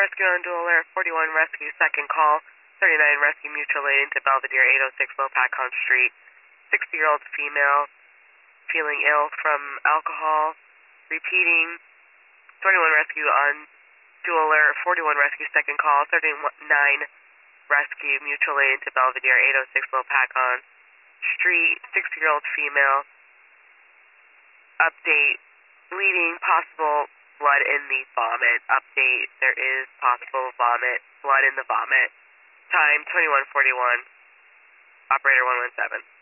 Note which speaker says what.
Speaker 1: rescue on dual alert, 41 rescue second call, 39 rescue mutual aid into Belvedere, 806 Low Pacon Street. 60-year-old female feeling ill from alcohol. Repeating, 21 rescue on dual alert, 41 rescue second call, 39 rescue mutual aid into Belvedere, 806 Low Pacon Street. 60-year-old female. Update, bleeding, possible blood in the vomit. Update, there is possible blood in the vomit. Time, 21:41. Operator 117.